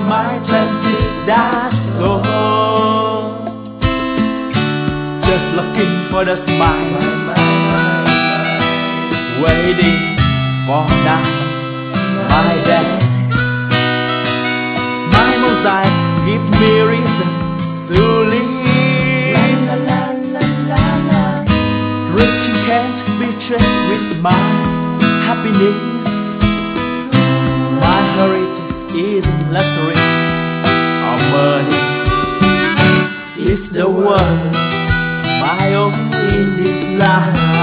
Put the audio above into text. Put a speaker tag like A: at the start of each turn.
A: my transit dashboard, just looking for the smile, waiting for that, my dad. My mosaic give me reason to live. Riches can't be traced with my happiness. My heritage isn't luxury or money. It's the world, my own in this life.